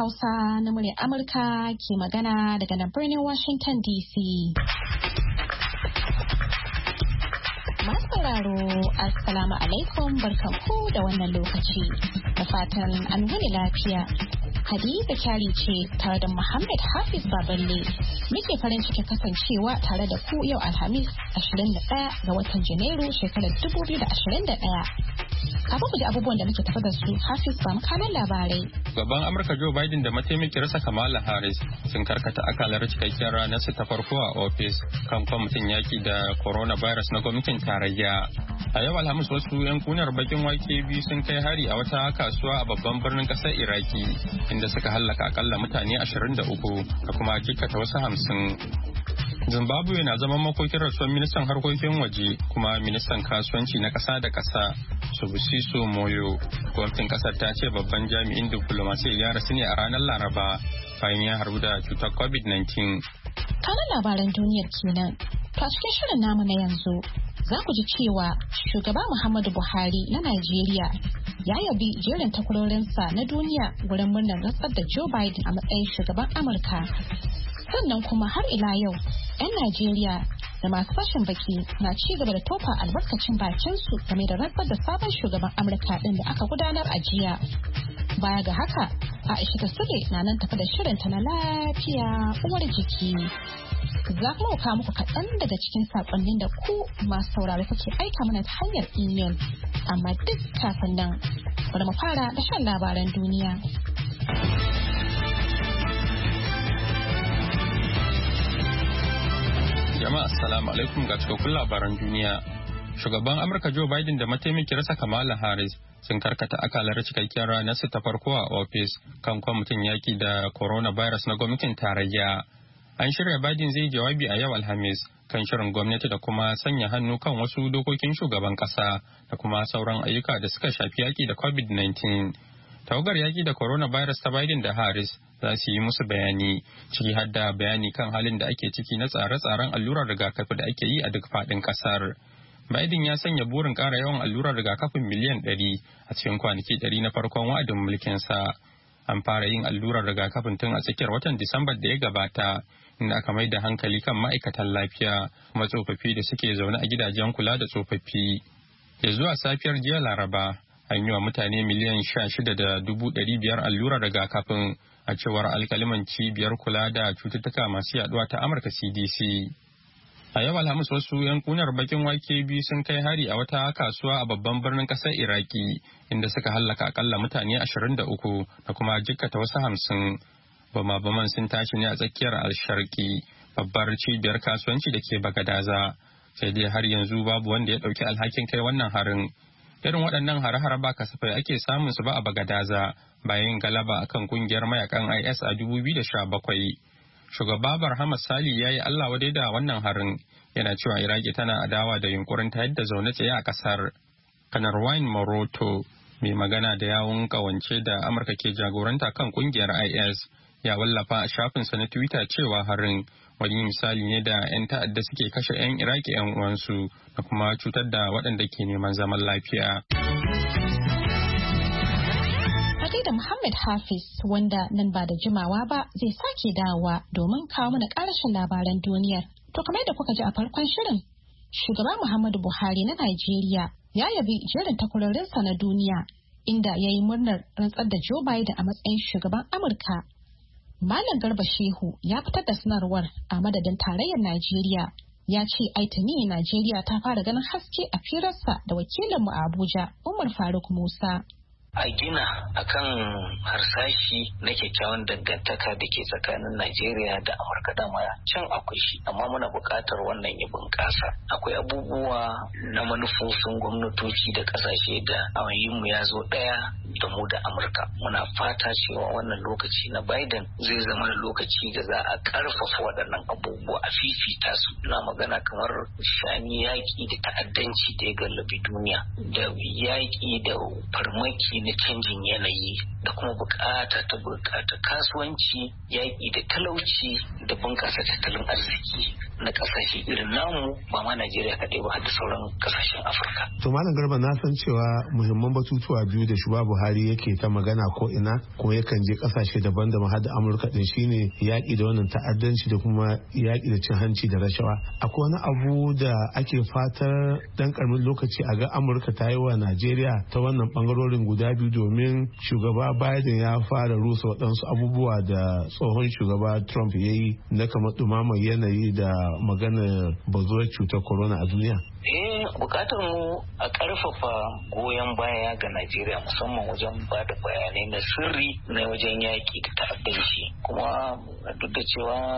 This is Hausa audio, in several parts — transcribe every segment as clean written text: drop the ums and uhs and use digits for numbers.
Hausa na muryar Amurka ke magana daga nan birnin Washington DC. Masu sauraro, Assalamu alaikum, barkanku da wannan lokaci. Da fatan an wuni lafiya. Hadiza Kyari ce tare da Muhammad Hafiz Baballe. Muke farin cikin kasancewa tare da ku yau Alhamis 21 ga watan Janairu shekarar 2021. Kafin ku ji abubuwan da muke tafi da su, Hafiz ba makanan labarai. Gaban Amurka Joe Biden da mataimakiyarsa Kamala Harris sun karkata akalar cikakkiyar ranar su ta farko a ofis kan kwamitin yaki da coronavirus na gwamnatin tarayya. A yau Alhamis wasu 'yan kunar bakin wake biyu sun kai hari a wata kasuwa a babban birnin kasar Iraki inda suka hallaka akalla mutane 23 da kuma jikkata wasu 50. Zimbabwe na zaman makokin rasuwar ministan harkokin waje kuma ministan kasuwanci na ƙasa da ƙasa Subusiso Moyo. Gwamnatin ƙasar ta ce babban jami'in diflomasiyya ya rasu ne a ranar Laraba bayan ya harbu da cutar COVID-19. Kanan labaran duniyar kenan. To a cikin shirin namu na yanzu za ku ji cewa shugaba Muhammadu Buhari na Najeriya ya yabi jerin takwarorinsa na duniya wurin murnar rantsar da Joe Biden a matsayin shugaban Amurka. Sannan kuma har ila yau 'yan Najeriya da masu fashin baki na ci gaba da tofa albarkacin bakinsu game da rantsar da sabon shugaban Amurka din da aka gudanar a jiya. Baya ga haka, Aisha Tasiri na nan tafi da shirinta na lafiya uwar jiki. Za kuma kawo muku kaɗan daga cikin saƙonnin da ku masu saurari kuke aika mana ta hanyar imel. Amma duk kafin nan, bari mu fara da shan labaran duniya. Jama'a assalamu alaikum ga cikakkun labaran duniya. Shugaban Amurka Joe Biden da mataimakiyarsa Kamala Harris sun karkata akalar cikakkiyar ranar su ta farko a ofis kan kwamitin yaki da coronavirus na gwamnatin tarayya. An shirya Biden zai jawabi a yau Alhamis kan shirin gwamnati da kuma sanya hannu kan wasu dokokin shugaban kasa da kuma sauran ayyuka da suka shafi yaki da COVID-19. Tawagar yaki da coronavirus ta Biden da Harris za su yi musu bayani, ciki har da bayani kan halin da ake ciki na tsare-tsaren allurar rigakafi da ake yi a duk faɗin ƙasar. Biden ya sanya burin ƙara yawan allurar rigakafin miliyan 100 a cikin kwanaki 100 na farkon wa'adin mulkinsa. An fara yin allurar rigakafin tun a tsakiyar watan Disambar da ya gabata, inda aka mai da hankali kan ma'aikatan lafiya kuma tsofaffi da suke zaune a gidajen kula da tsofaffi. Ya zuwa safiyar jiya Laraba, an yi wa mutane miliyan 16,500 allurar rigakafin a cewar alkaliman cibiyar kula da cututtuka masu yaduwa ta Amurka CDC. A yau Alhamis wasu 'yan kunar bakin wake biyu sun kai hari a wata kasuwa a babban birnin kasar Iraki inda suka hallaka akalla mutane 23 da kuma jikkata wasu 50. Bama-baman sun tashi ne a tsakiyar Al-Sharqi, babbar cibiyar kasuwanci da ke Bagadaza. Sai dai har yanzu babu wanda ya ɗauki alhakin kai wannan harin. Irin waɗannan hare-hare ba kasafai ake samun su ba a Bagadaza bayan galaba akan kungiyar mayakan IS a 2017. Shugaba Barham Sali ya yi Allah wadai da wannan harin, yana cewa Iraki tana adawa da yunkurin ta yadda zaune tsaye a kasar. Kanar Wayne Moroto, mai magana da yawun kawance da Amurka ke jagoranta kan kungiyar IS, ya wallafa a shafinsa na Twitter cewa harin wani misali ne da 'yan ta'adda suke kashe 'yan Iraki 'yan uwansu da kuma cutar da waɗanda ke neman zaman lafiya. Da Muhammad Hafiz wanda nan ba da jimawa ba zai sake dawowa domin kawo mana ƙarashin labaran duniyar. To kamar da kuka ji a farkon shirin, shugaba Muhammadu Buhari na Najeriya ya yabi jerin takwarorinsa na duniya inda ya yi murnar rantsar da Joe Biden a matsayin shugaban Amurka. Malam Garba Shehu ya fitar da sanarwar a madadin tarayyar Najeriya. Ya ce aitini Najeriya ta fara ganin haske a firarsa da wakilinmu a Abuja, Umar Faruk Musa. A gina akan harsashi na kyakkyawan dangantaka da ke tsakanin Najeriya da Amurka dama can akwai shi, amma muna buƙatar wannan ya bunƙasa. Akwai abubuwa na manufofin gwamnatoci da ƙasashe da mu ya zo ɗaya da mu da Amurka. Muna fata cewa wannan lokaci na Biden zai zama da lokaci da za a ƙarfafa waɗannan abubuwa a fifita su. Na magana kamar shani yaƙi da ta'addanci da ya gallabi duniya da yaƙi da farmaki na canjin yanayi da kuma bukata kasuwanci, yaƙi da talauci da bunƙasa tattalin arziki na ƙasashe irin namu, ba ma Najeriya kaɗai ba har da sauran ƙasashen Afirka. To Malam Garba, na san cewa muhimman batutuwa biyu da shugaba Buhari yake ta magana ko ina kuma yakan je ƙasashe daban-daban har da Amurka din shine yaƙi da wannan ta'addanci da kuma yaƙi da cin hanci da rashawa. Akwai wani abu da ake fatar dan karamin lokaci a ga Amurka ta yi wa Najeriya ta wannan bangarorin guda biyu, domin shugaba Biden ya fara rusa waɗansu abubuwa da tsohon shugaba Trump ya yi na kamar ɗumamar yanayi da maganar bazuwar cutar corona a duniya. Bukatar mu a ƙarfafa goyon baya ga Najeriya musamman wajen ba da bayanai na sirri na wajen yaƙi da ta'addanci. Kuma duk da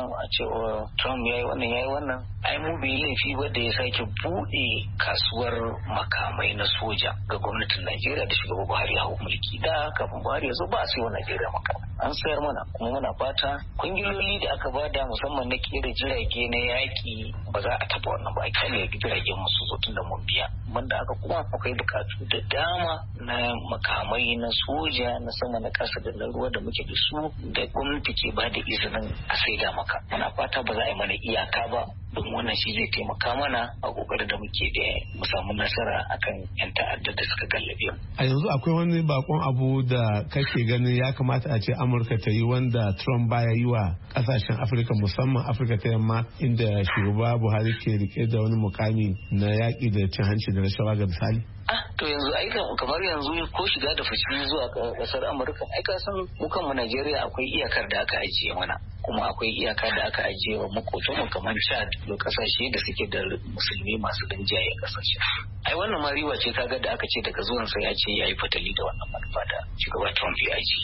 cewa Trump ya yi wannan ai mu bai laifi ba da ya sake buɗe kasuwar makamai na soja ga gwamnatin Najeriya da shugaba Buhari ya hau mulki. Da kafin Buhari ya zo ba a sayo Najeriya makamai, an sayar mana, kuma muna fata kungiloli da aka bada musamman na kera jirage na yaƙi ba za a taɓa wannan ba, a kyale jiragen musu zo tun da mun biya. Banda haka kuma akwai bukatu da dama na makamai na soja na sama na ƙasa da na ruwa da muke da su da gwamnati ke ba da izinin a saida maka. Muna fata ba za a yi mana iyaka ba, don wannan shi zai taimaka mana a kokarin da muke da mu samu nasara akan yan ta'adda da suka gallabe mu. A yanzu akwai wani bakon abu da kake ganin ya kamata a ce Amurka ta yi wanda Trump baya yi wa kasashen Afirka, musamman Afirka ta yamma, inda shugaba Buhari ke rike da wani mukami na yaƙi da cin hanci da rashawa ga misali? To yanzu kamar yanzu ko shiga da fushi zuwa kasar Amurka, ai ka san mu kanmu Najeriya akwai iyakar da aka ajiye mana, kuma akwai iyaka da aka ajiye wa makotanmu kamar Chad da kasashe da suke da musulmi masu rinjaye kasashe. Ai wannan ma riba ce kaga da aka ce daga zuwansa ya ce ya yi fatali da wannan manufa da shugaba Trump ya aji.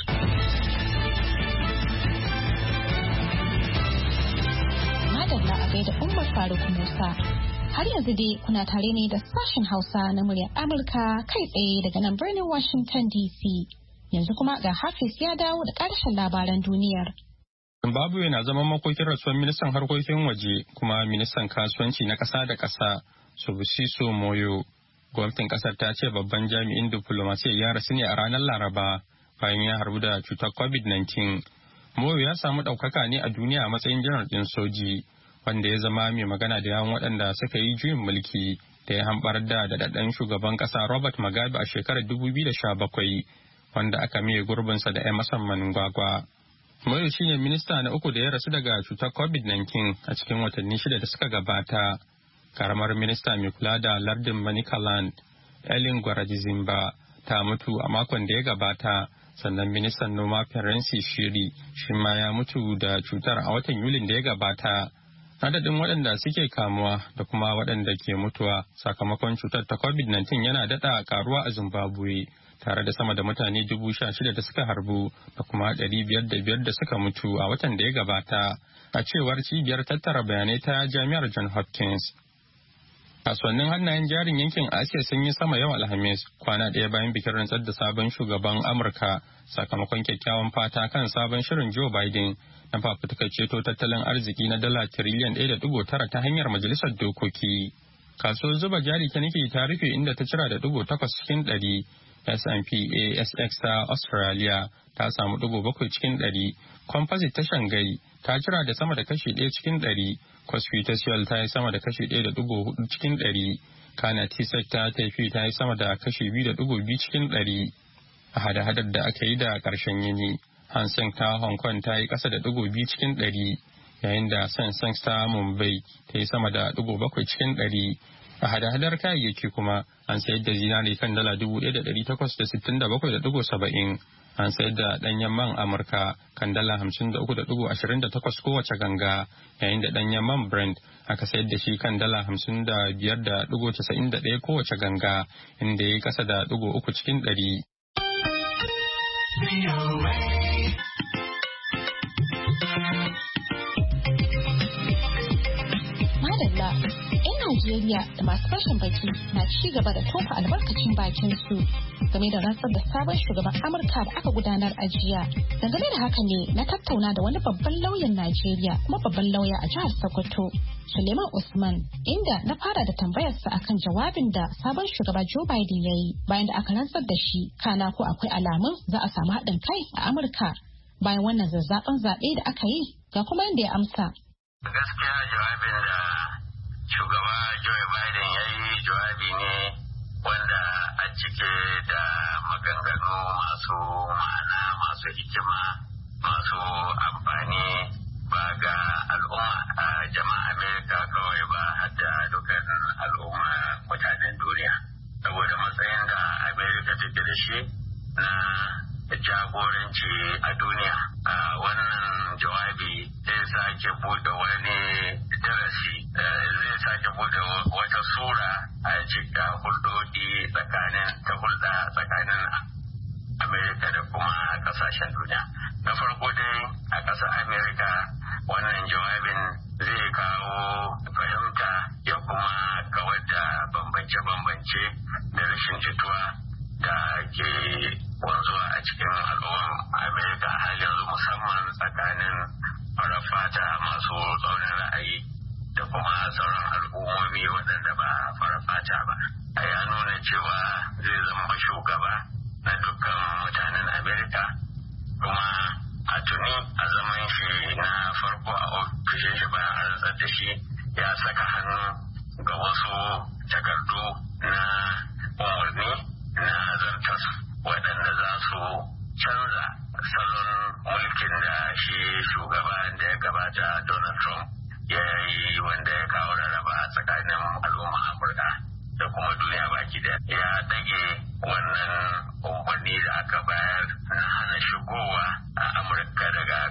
Madalla a gaida Umar Faruk Musa. Har yanzu dai kuna tare ne da sashen Hausa na muryar Amurka kai tsaye daga nan birnin Washington DC. Yanzu kuma ga Hafiz ya dawo da ƙarshen labaran duniyar. Zimbabwe na zaman makokin rasuwar ministan harkokin waje kuma ministan kasuwanci na ƙasa da ƙasa Subusiso Moyo. Gwamnatin ƙasar ta ce babban jami'in diflomasiyya ya rasu ne a ranar Laraba bayan ya harbu da cutar COVID-19. Moyo ya samu ɗaukaka ne a duniya a matsayin janar ɗin soji, wanda ya zama mai magana da yawan waɗanda suka yi juyin mulki da ya hambar da daɗaɗɗen shugaban ƙasa Robert Mugabe a shekarar 2017, wanda aka miye gurbinsa da Emerson Mnangagwa. Moyo shine minista na uku da ya rasu daga cutar COVID-19 a cikin watanni 6 da suka gabata. Karamar minista mai kula da lardin Manicaland, Ellen Gwarazimba, ta mutu a makon da ya gabata, sannan ministan noma Ferenci Shiri shi ma ya mutu da cutar a watan Yulin da ya gabata. Adadin waɗanda suke kamuwa da kuma waɗanda ke mutuwa sakamakon cutar ta COVID-19 yana daɗa karuwa a Zimbabwe, tare da sama da mutane 16,000 da suka harbu da kuma 505 da suka mutu a watan da ya gabata, a cewar cibiyar tattara bayanai ta Jami'ar John Hopkins. Kasuwannin hannayen jarin yankin Asiya sun yi sama yau Alhamis, kwana ɗaya bayan bikin rantsar da sabon shugaban Amurka sakamakon kyakkyawan fata kan sabon shirin Joe Biden na fafutukar ceto tattalin arziki na dala tiriliyan 1.9 ta hanyar majalisar dokoki. Kasuwar zuba jari ta Nikkei ta rufe inda ta cira da 8 cikin 100. S&P ASX ta Australia ta samu 7 cikin 100. Composite ta Shanghai ta cira da sama da kashi 1 cikin 100. Kospi ta Seoul ta yi sama da kashi 1.4 cikin 100. Kana T-Sec ta Taipei ta yi sama da kashi 2.2 cikin 100. A hada-hadar da aka yi da ƙarshen yini, Hang Seng ta Hong Kong ta yi ƙasa da 2 cikin 100, yayin da Sensex ta Mumbai ta yi sama da 7 cikin 100. A hada-hadar kayayyaki kuma an sayar da zinari kan dala 1,867.70, an sayar da ɗanyen man Amurka kan dala 53.28 kowace ganga, yayin da ɗanyen man Brent aka sayar da shi kan dala 55.91 kowace ganga, inda ya yi ƙasa da 3 cikin 100. Madalla, 'yan Najeriya da masu fashin baki na ci gaba da tofa albarkacin bakin su game da rantsar da sabon shugaban Amurka da aka gudanar a jiya. Dangane da haka ne na tattauna da wani babban lauyan Najeriya kuma babban lauya a jihar Sokoto, Suleiman Usman, inda na fara da tambayarsa akan jawabin da sabon shugaba Joe Biden ya yi bayan da aka rantsar da shi, kana ko akwai alamun za a samu haɗin kai a Amurka bayan wannan zazzaɓen zaɓe da aka yi, ga kuma yadda ya amsa. Gaskiya jawabin da shugaba Joe Biden ya yi jawabi ne wanda a cike da maganganu masu ma'ana, masu hikima, masu amfani ba ga al'umma a jama'a Amerika kawai ba, har da dukkan al'umma mutanen duniya. Saboda matsayin da Amerika take da shi na jagoranci a duniya, wannan jawabi zai sake bude wani darasi, zai sake bude wata sura a cikin hulɗoɗi tsakanin Amerika da kuma ƙasashen duniya. Na farko dai a ƙasar Amerika wannan jawabin zai kawo fahimta ya kuma kawar da bambance-bambance da rashin jituwa da ke wanzuwa a cikin al'ummar Amerika har yanzu, musamman tsakanin farar fata masu tsaunin ra'ayi da kuma sauran al'ummomi waɗanda ba farar fata ba. Ya nuna cewa zai zama shugaba na dukkan mutanen Amerika, kuma a tuni a zaman shi na farko a ofishin shi bayan an rantsar da shi ya saka hannu ga wasu takardu na umarni na zartas waɗanda za su canza salon mulkin da shi shugaban da ya gabata Donald Trump ya yi, wanda ya kawo rarraba tsakanin al'umma Amurka da kuma duniya baki da ya dage wannan umarni da aka bayar na hana shigowa a Amurka daga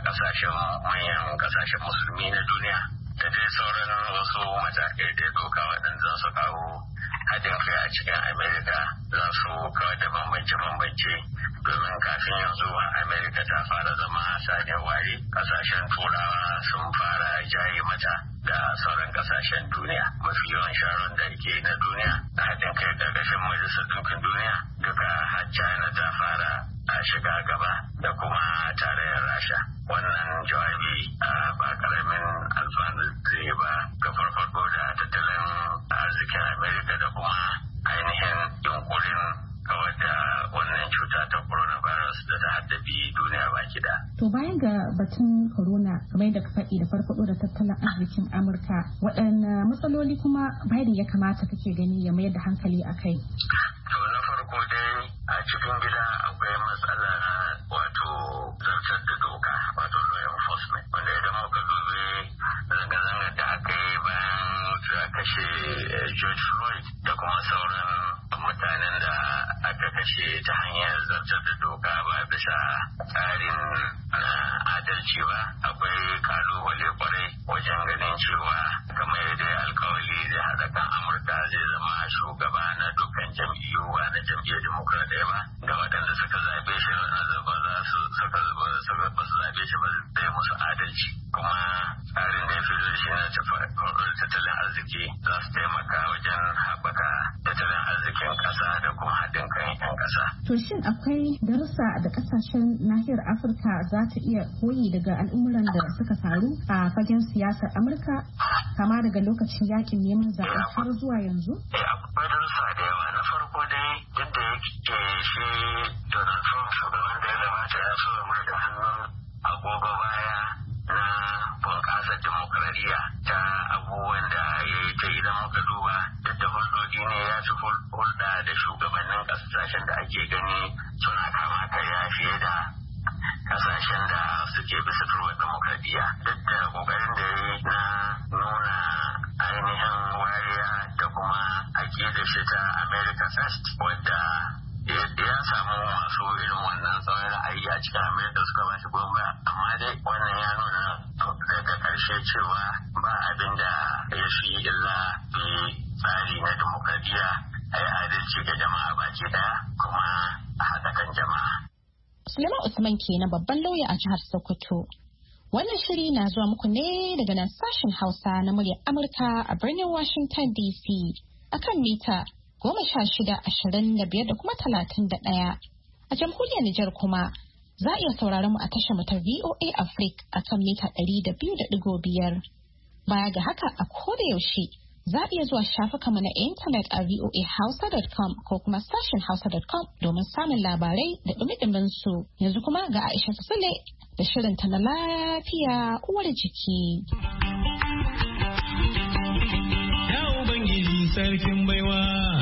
manyan kasashen musulmi na duniya da dai sauran wasu matakai da ya doka waɗanda za su kawo haɗin kai a cikin Amerika, za su kawar da bambance-bambance, domin kafin yanzu Amerika ta fara zama saniyar ware, kasashen turawa sun fara jaye mata da sauran kasashen duniya. Mafi yawan sharon da ke na duniya na haɗin kai ƙarƙashin majalisar ɗinkin duniya duka har China ta fara a shiga gaba da kuma tarayyar Rasha. Wannan jawabi ba ƙaramin alfanu zai ba ga farfaɗo da tattalin arzikin Amerika da kuma ainihin yunkurin kawar da wannan cuta ta coronavirus da ta haddabi duniya baki da. To bayan ga batun corona, kamar yadda ka faɗi da farfaɗo da tattalin arzikin Amurka, waɗanne matsaloli kuma Biden ya kamata kake gani ya mayar da hankali a kai? To na farko dai a cikin gida akwai matsala wato zartar da doka, wato law enforcement, wanda idan muka dubi zanga-zangar da aka yi bayan kashe George Floyd da kuma sauran mutanen da aka kashe ta hanyar zartar da doka ba bisa tsarin adalci ba, akwai kalubale kwarai wajen ganin cewa kamar yadda alkawali zai haɗa kan Amurka zai zama shugaba na dukkan jam'iyyu ba na jam'iyyar Democrat ba, ga waɗanda suka zaɓe shi waɗanda ba za su suka zaɓe shi ba zai musu adalci. Kuma tsarin da ya fi shi na tattalin arziki za su taimaka wajen haɓaka tattalin arzikin ƙasa da kuma haɗin kan 'yan ƙasa. To shin akwai darussa da ƙasashen nahiyar Afirka za ta iya koyi daga al'umuran da suka faru a fagen siyasar Amurka, kama daga lokacin yakin neman zaɓe har zuwa yanzu? Akwai darussa da yawa. Na farko dai duk da yake shi Donald Trump shugaban da ya gabata ya so mai da hannun agogo baya na bunƙasar dimokuraɗiyya ta abubuwan da ya yi ta idan muka duba, duk da hulɗoɗi ne ya fi hulɗa da shugabannin ƙasashen da ake gani suna kama karya fiye da ƙasashen da suke bisa turbar dimokuraɗiyya. Duk da ƙoƙarin da ya yi na nuna ainihin wariya da kuma aƙidar shi ta America First, wadda ya samu masu irin wannan tsawon ra'ayi a cikin America suka ba shi goma, amma dai wannan ya nuna daga ƙarshe cewa ba abin da ya fi illa bi tsari na dimokuraɗiyya a yi adalci ga jama'a baki ɗaya kuma a haɗa kan jama'a. Suleiman Usman kenan babban lauya a jihar Sokoto. Wannan shiri na zuwa muku ne daga nan sashen Hausa na muryar Amurka a birnin Washington DC akan mita 1625 da kuma 31. A jamhuriyar Nijar kuma za a iya sauraron mu a tashar mu ta VOA Africa a kan mita 200.5. Baya ga haka a koda yaushe za a iya zuwa shafukanmu na intanet a voahausa.com ko kuma sashen hausa.com domin samun labarai da dumi-dumin su. Yanzu kuma ga Aisha Sule da shirinta na lafiya uwar jiki. Ya Ubangiji sarkin baiwa.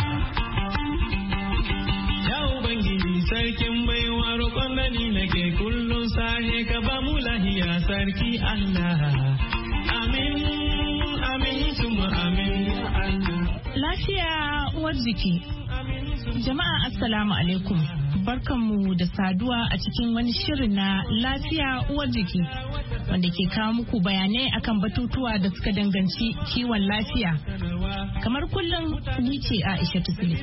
Ya Ubangiji sarkin baiwa roƙon da ni nake kullum sahe ka ba mu lahiya sarki Allah. Amin, amin, suma amin. Lafiya uwar jiki. Jama'a assalamu alaikum. Barkanmu da saduwa a cikin wani shirin na lafiya uwar jiki wanda ke kawo muku bayanai akan batutuwa da suka danganci kiwon lafiya. Kamar kullum ni ce Aisha Sule.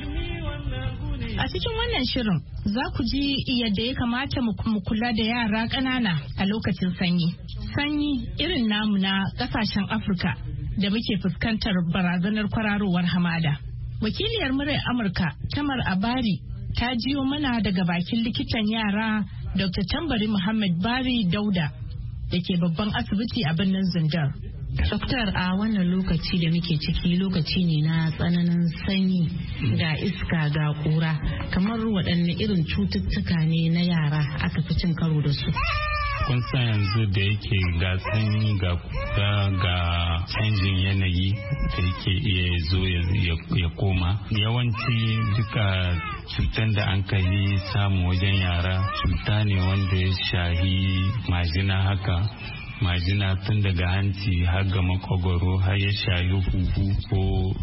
A cikin wannan shirin za ku ji yadda ya kamata mu kula da yara ƙanana a lokacin sanyi. Sanyi irin namu na ƙasashen Afirka da muke fuskantar barazanar kwararowar hamada. Wakiliyar muryar Amurka Tamar Abari ta jiyo mana daga bakin likitan yara Dr. Tambari Muhammad Bari Dauda da ke babban asibiti a birnin Zindar. Doktor, a wannan lokaci da muke ciki lokaci ne na tsananin sanyi ga iska ga kura, kamar waɗanne irin cututtuka ne na yara aka fi cin karo da su? Kun san yanzu da yake ga sanyi ga kura ga canjin yanayi da yake iya zo ya koma, yawanci duka cutar da an kai samu wajen yara cuta ne wanda ya shahi majina haka. Majina tun daga hanci har ga makogwaro har ya shayi huhu ko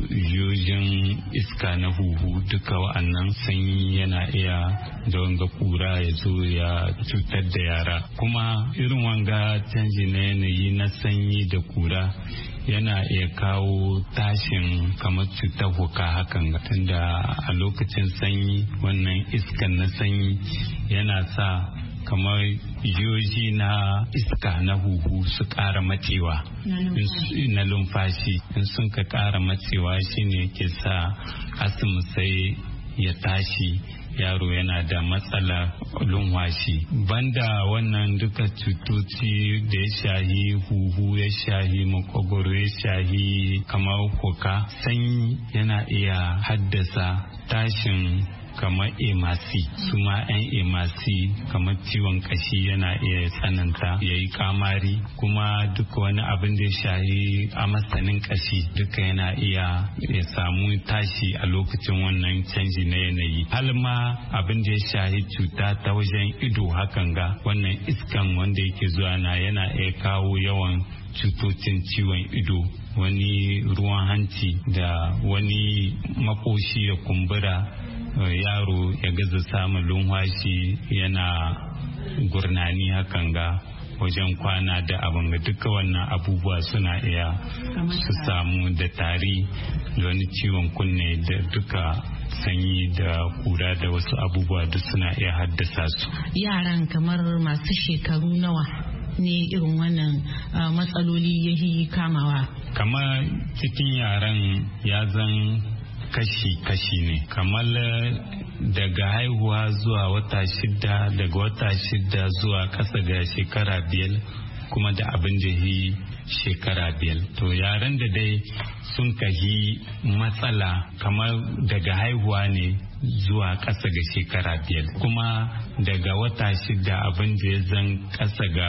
yojin iska na huhu, duka wa'annan sanyi yana iya da wanga kura ya zo ya cutar da yara. Kuma irin wanga canji na yanayi na sanyi da kura yana iya kawo tashin kamar cutar huka hakan, tunda a lokacin sanyi wannan iskan na sanyi yana sa kamar jiyoyi na iska na huhu su ƙara matsewa na lumfashi. In sun ka ƙara matsewa shine ke sa asma sai ya tashi, yaro yana da matsala lumfashi. Banda wannan duka cutoci da ya shahi huhu, ya shahi makogoro, ya shahi kamar huka, sanyi yana iya haddasa tashin kamar emasi. Su ma 'yan emasi kamar ciwon kashi yana iya tsananta ya yi kamari, kuma duka wani abin da ya shahi amasanin kashi duka yana iya ya samu tashi a lokacin wannan canji na yanayi. Halma abin da ya shahi cuta ta wajen ido hakan ga wannan iskan wanda yake zuwa na yana iya kawo yawan cutocin ciwon ido, wani ruwan hanci da wani makoshi ya kumbura, yaro ya gaza samun lumfashi, yana gurnani hakan ga wajen kwana da abin ga duka wannan abubuwa suna iya su samu, da tari da wani ciwon kunne da duka sanyi da kura da wasu abubuwa duk suna iya haddasa su. Yaran kamar masu shekaru nawa ne irin wannan matsaloli yahi kamawa? Kamar cikin yaran ya zan kashi-kashi ne, kamar daga haihuwa zuwa wata 6, daga wata 6 zuwa ƙasa ga shekara 5, kuma da abin da yi shekara 5. To yaran da dai sun kahi matsala kamar daga haihuwa ne zuwa ƙasa ga shekara 5, kuma daga wata 6 abin da ya zan ƙasa ga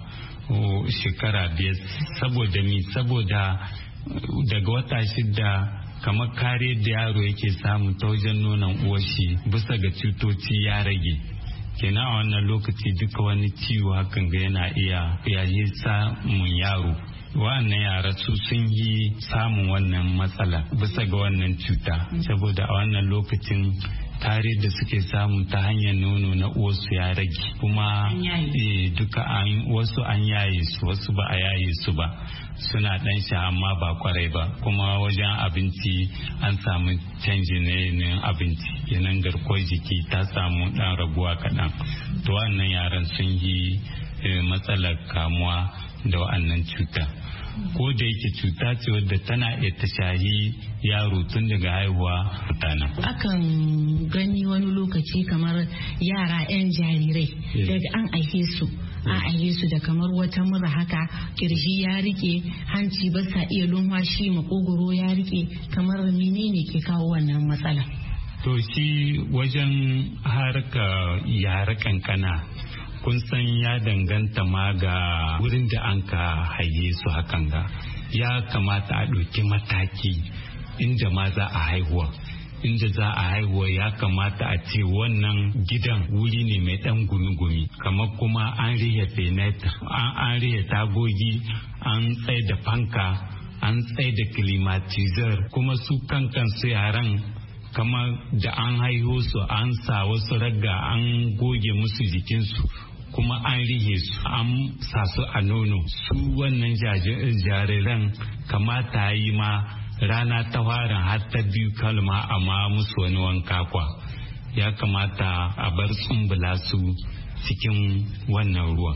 shekara 5. Saboda mi? Saboda daga wata 6 kamar kare da yaro yake samu ta wajen nonon uwashi bisa ga cutoci ya rage. Kenan a wannan lokaci duka wani ciwo hakan ga yana iya yi samun yaro. Wannan yara su sun yi samun wannan matsala bisa ga wannan cuta, saboda a wannan lokacin kare da suke samu ta hanyar nono na uwarsu ya rage, kuma duka wasu an yaye su, wasu ba a yaye su ba, suna dan sha amma ba kwarai ba. Kuma wajen abinci an samu canji na yanayin abinci, kenan garkuwar jiki ta samu dan raguwa kaɗan. To wannan yaran sun yi matsalar kamuwa da wa'annan cuta. ko da yake cuta ce wadda tana iya ta shahi yaro tun daga haihuwa mutane. Akan gani wani lokaci kamar yara 'yan jarirai daga an aihe su da kamar wata mura haka, kirji ya rike, hanci ba sa iya lumfashi, makogoro ya rike, kamar menene ke kawo wannan matsala? To shi wajen harka yara kankana kun san ya danganta ma ga wurin da an ka haye su hakan ga ya kamata a ɗauki mataki inda ma za a haihuwa. Inda za a haihuwa ya kamata a ce wannan gidan wuri ne mai ɗan gumi-gumi, kamar kuma an rihe fenetar, an rihe tagogi, an tsaye da fanka, an tsaye da climatizer, kuma su kankan su yaran kamar da an haihu su an sa wasu ragga an goge musu jikinsu, kuma an rihe su an sa su a nono. Su wannan jariran kamata yi ma rana ta farin har ta biyu kalma amma musu wani wanka kwa. Ya kamata a bar tsumbula su cikin wannan ruwan.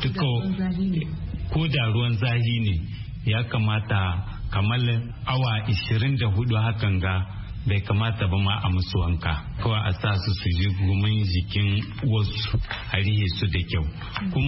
Ko da ruwan zahi ne ya kamata kamar awa 24 hakan ga bai kamata ba ma a musu wanka, kawai a sa su ji gumin jikin wasu a rihe su da kyau. Kuma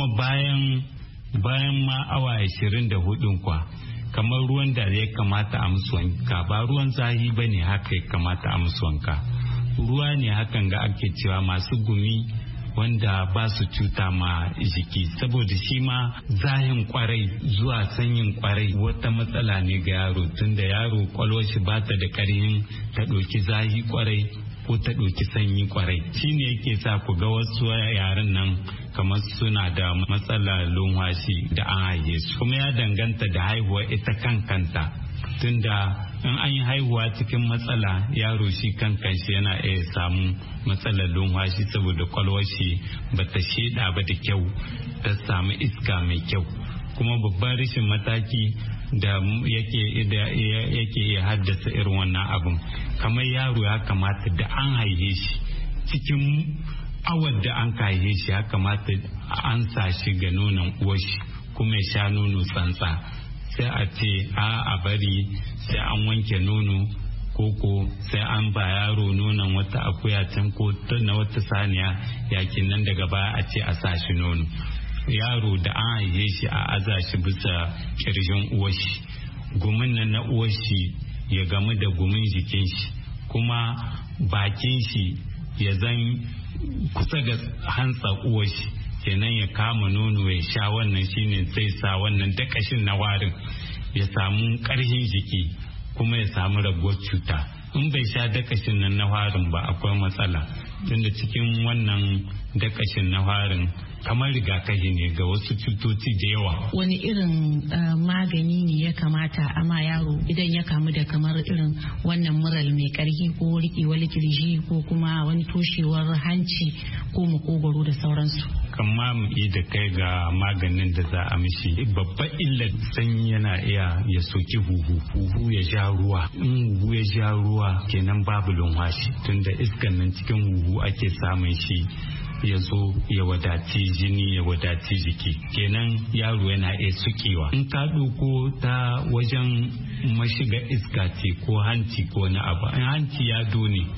bayan ma awa 24 kwa kamar ruwan da ya kamata a musu wanka ba ruwan zahi ba ne haka ya kamata a musu wanka, ruwa ne hakan ga ake cewa masu gumi wanda ba su cuta ma jiki, saboda shi ma zahin kwarai zuwa sanyin kwarai wata matsala ne ga yaro, tunda yaro kwalwar shi ba ta da karhin ta ɗauki zahi kwarai ko ta ɗauki sanyi kwarai. Shi ne yake sa ku ga wasu yaran nan kamar suna da matsala lumfashi da an haihe su, kuma ya danganta da haihuwa ita kankanta, tunda in an yi haihuwa cikin matsala yaro shi kankan shi yana iya samu matsalar lumfashi saboda kwalwar shi ba ta sheda ba da kyau ta samu iska mai kyau. Kuma babban rashin mataki da yake iya haddasa irin wannan abin, kamar yaro ya kamata da an haihe shi cikin awar da an haihe shi ya kamata an sa shi ga nonon uwar shi kuma ya sha nono tsantsa. Sai a ce a bari sai an wanke nono koko sai an ba yaro nonon wata akuya can ko na wata saniya, yakin nan daga baya a ce a sa shi nono. Yaro da an haife shi a aza shi bisa kirjin uwashi, gumin nan na uwashi ya gamu da gumin jikin shi, kuma bakin shi ya zan kusa ga hantsa uwashi, kenan ya kama nono ya sha. Wannan shine zai sa wannan dakashin na warin ya samu karhin jiki kuma ya samu raguwar cuta. In bai sha dakashin nan na warin ba akwai matsala, tunda cikin wannan dakashin na warin kamar rigakafi ne ga wasu cutoci da yawa. Wani irin magani ne ya kamata ama yaro idan ya kamu da kamar irin wannan mural mai karfi ko rikewar kirji ko kuma wani toshewar hanci ko makogwaro da sauransu? Kamma mu da kai ga maganin da za a mishi, babban illar sanyi yana iya ya soki huhu ya ja ruwa. In huhu ya ja ruwa kenan babu lumfashi, tunda iskan nan cikin huhu ake samun shi ya zo ya wadaci jini ya wadaci jiki, kenan yaro yana iya sukewa. In ka ɗauko ta wajen mashiga iska ce ko hanci ko wani abu, in hanci ya done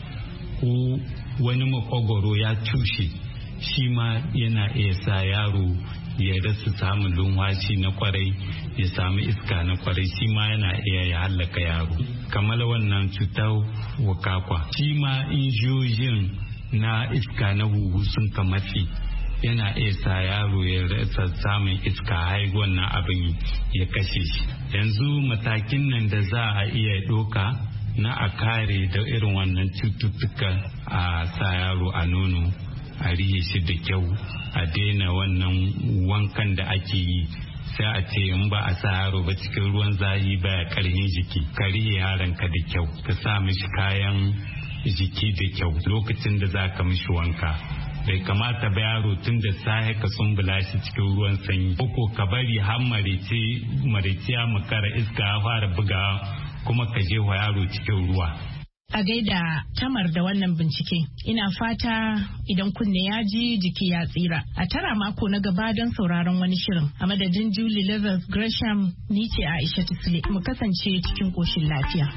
ko wani makogoro ya cushe, shi ma yana iya sa yaro ya rasa samun lumfashi na kwarai, ya samu iska na kwarai, shi ma yana iya ya hallaka yaro. Kamar wannan cutar wakakwa, shi ma injiyojin na iska na huhu sun kamafi, yana iya sa yaro ya rasa samun iska, haihuwan na abin ya kashe shi. Yanzu matakin nan da za a iya ɗoka na a kare da irin wannan cututtuka, a sa yaro a nono, a rihe shi da kyau, a daina wannan wankan da ake yi. Sai a ce in ba a sa yaro ba cikin ruwan zahi baya karhin jiki, ka rihe yaronka da kyau, ka sa mishi kayan jiki da kyau lokacin da za ka mishi wanka. Bai kamata ba yaro tun da sahe ka tsumbula shi cikin ruwan sanyi, ko ka bari har marece ya makara iska ya fara bugawa kuma ka je wa yaro cikin ruwa. A gaida Tamar da wannan bincike. Ina fata idan kunne ya ji jiki ya tsira. A tara mako na gaba don sauraron wani shirin. A madadin Julie Leathers Gresham, ni ce Aisha Tisle. Mu kasance cikin koshin lafiya.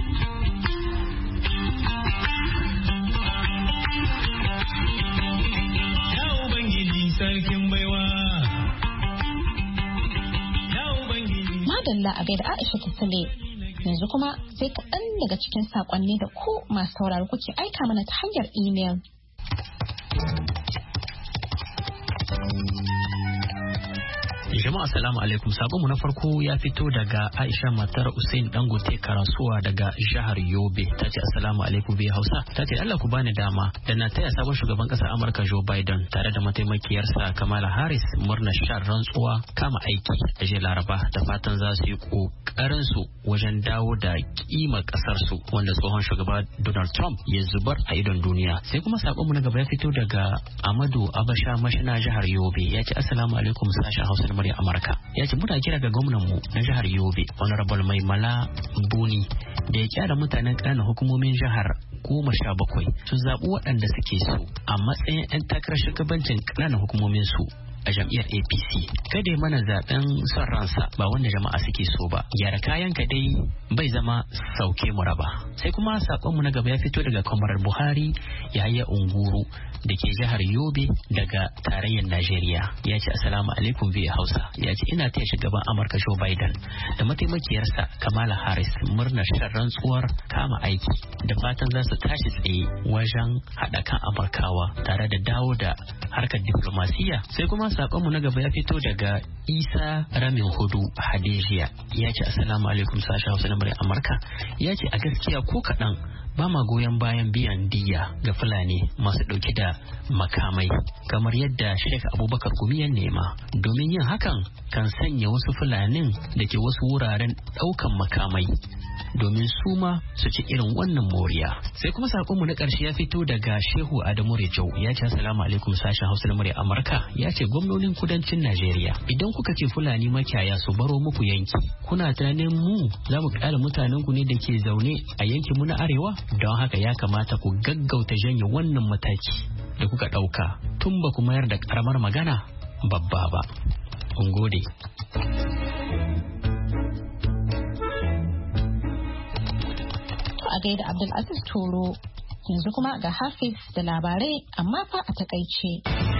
Ya Ubangiji sarkin baiwa. Madalla a gaida Aisha Tisle. Yanzu kuma sai kaɗan daga cikin saƙonni da ku masu sauraro kuke aika mana ta hanyar imel. Jama'a assalamu alaikum. Sabonmu na farko ya fito daga Aisha matar Usain Dangote Karasuwa daga jihar Yobe. Ta ce assalamu alaikum bai Hausa. Ta ce Allah ku bani dama da na taya sabon shugaban ƙasar Amurka Joe Biden tare da mataimakiyarsa Kamala Harris murnar shan rantsuwa kama aiki a jiya Laraba, da fatan za su yi ƙoƙarin su wajen dawo da kima ƙasar su wanda tsohon shugaba Donald Trump ya zubar a idon duniya. Sai kuma sabonmu na gaba ya fito daga Amadu Abasha Mashina jihar Yobe. Ya ce assalamu alaikum sashen Hausa na murya Amurka. Ya ce muna kira ga gwamnanmu na jihar Yobe, Honorable Maimala Buni, da ya kyara mutanen ƙananan hukumomin jihar 17 su zaɓi waɗanda suke so a matsayin 'yan takarar shugabancin ƙananan hukumomin su a jam'iyyar APC. Kada mana zaben son ransa ba wanda jama'a suke so ba. Gyara kayan ka dai bai zama sauke mu raba. Sai kuma sakonmu na gaba ya fito daga Kwamarar Buhari Yahaya Unguru da ke jihar Yobe daga tarayyar Najeriya. Ya ce assalamu alaikum via Hausa. Ya ce ina taya shugaban Amurka Joe Biden da mataimakiyarsa Kamala Harris murnar shan rantsuwar kama aiki, da fatan za su tashi tsaye wajen haɗa kan Amurkawa tare da dawo da harkar diplomasiya. Sai kuma sakonmu na gaba ya fito daga Isa Ramin Hudu Hadejiya. Ya ce assalamu alaikum sashen Hausa na murya Amurka. Ya ce a gaskiya ko kaɗan ba ma goyon bayan biyan diya ga Fulani masu ɗauke da makamai kamar yadda Sheikh Abubakar Gumi ya nema, domin yin hakan kan sanya wasu Fulanin da ke wasu wuraren ɗaukan makamai domin su ma su ci irin wannan moriya. Sai kuma sakonmu na ƙarshe ya fito daga Shehu Adamu Rejau. Ya ce assalamu alaikum sashen Hausa na murya Amurka. Ya ce gwamnonin kudancin Najeriya, idan kuka ce Fulani makiyaya su baro muku yanki, kuna tunanin mu za mu ƙara mutanen ku ne da ke zaune a yankin mu na arewa? Don haka ya kamata ku gaggauta janye wannan mataki da kuka ɗauka tun ba ku mayar da ƙaramar magana babba ba. Mun gode. A gaida Abdulaziz Toro. Yanzu kuma ga Hafiz da labarai amma fa a takaice.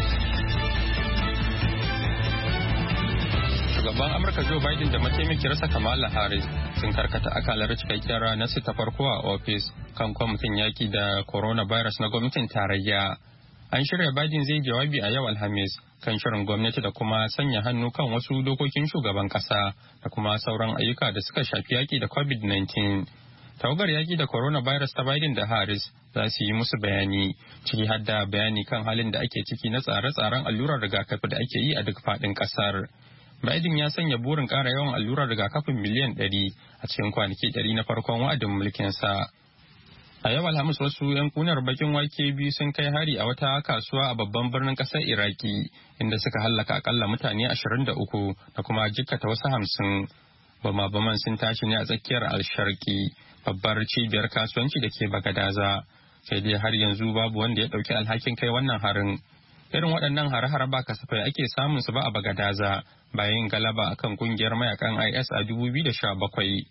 Shugaban Amurka Joe Biden da mataimakiyarsa Kamala Harris sun karkata akalar cikakkiyar ranar su ta farko a ofis kan kwamitin yaki da coronavirus na gwamnatin tarayya. An shirya Biden zai jawabi a yau Alhamis kan shirin gwamnati da kuma sanya hannu kan wasu dokokin shugaban kasa da kuma sauran ayyuka da suka shafi yaki da COVID-19. Tawagar yaki da coronavirus ta Biden da Harris za su yi musu bayani, ciki har da bayani kan halin da ake ciki na tsare-tsaren allurar rigakafi da ake yi a duk faɗin ƙasar. Biden ya sanya burin ƙara yawan allurar rigakafin miliyan 100 a cikin kwanaki 100 na farkon wa'adin mulkinsa. A yau Alhamis wasu 'yan kunar bakin wake biyu sun kai hari a wata kasuwa a babban birnin ƙasar Iraki, inda suka hallaka akalla mutane 23 da kuma jikkata wasu 50. Bama-baman sun tashi ne a tsakiyar Al-Sharqi, babbar cibiyar kasuwanci da ke Bagadaza. Sai dai har yanzu babu wanda ya ɗauki alhakin kai wannan harin. Irin waɗannan hare-hare ba kasafai ake samun su ba a Bagadaza bayan galaba akan kungiyar mayakan IS a 2017.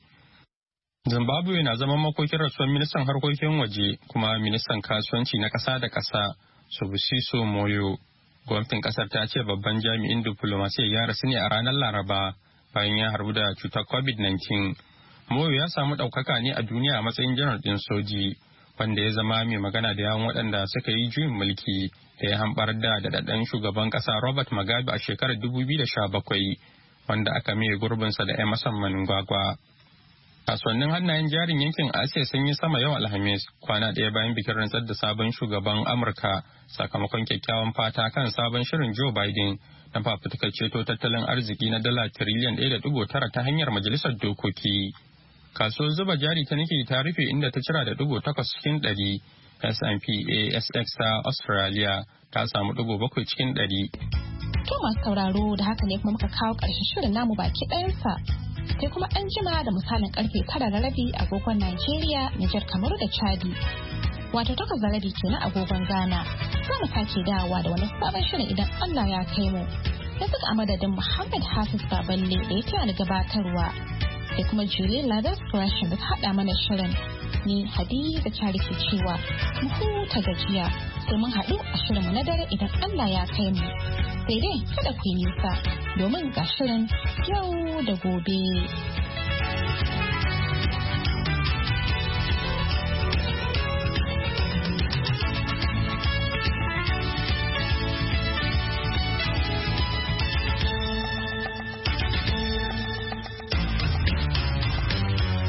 Zimbabwe na zaman makokin rasuwar ministan harkokin waje kuma ministan kasuwanci na ƙasa da ƙasa, Subusiso Moyo. Gwamnatin ƙasar ta ce babban jami'in diflomasiyya ya rasu ne a ranar Laraba bayan ya harbu da cutar COVID-19. Moyo ya samu ɗaukaka ne a duniya a matsayin janar ɗin soji, wanda ya zama mai magana da yawan waɗanda suka yi juyin mulki da ya hambar da daɗaɗɗen shugaban ƙasa Robert Mugabe a shekarar 2017, wanda aka mai gurbinsa da Emerson Mnangagwa. Kasuwannin hannayen jarin yankin Asiya sun yi sama yau Alhamis, kwana ɗaya bayan bikin rantsar da sabon shugaban Amurka sakamakon kyakkyawan fata kan sabon shirin Joe Biden na fafutukar ceto tattalin arziki na dala tiriliyan 1.9 ta hanyar majalisar dokoki. Kasuwar zuba jari ta Nikkei ta rufe inda ta cira da 0.8 cikin 100. S&P ASX ta Australia ta samu 0.7 cikin 100. To masu sauraro da haka ne kuma muka kawo ƙarshen shirin namu baki ɗayansa. sai kuma an jima da misalin karfe 9:30 agogon Najeriya, Nijar, Kamaru da Chadi. Wato 8:30 kenan agogon Ghana. Za mu sake dawowa da wani sabon shirin idan Allah ya kai mu. Da suka a madadin Muhammad Hafiz Baballe da ya taya ni gabatarwa. Sai kuma Julie Ladar Fresh da ta haɗa mana shirin. Ni Hadiza Kyari ke cewa mu huta gajiya sai mun haɗu a shirinmu na dare idan Allah ya kai mu. Sai dai kada ku yi nisa domin ga shirin yau da gobe.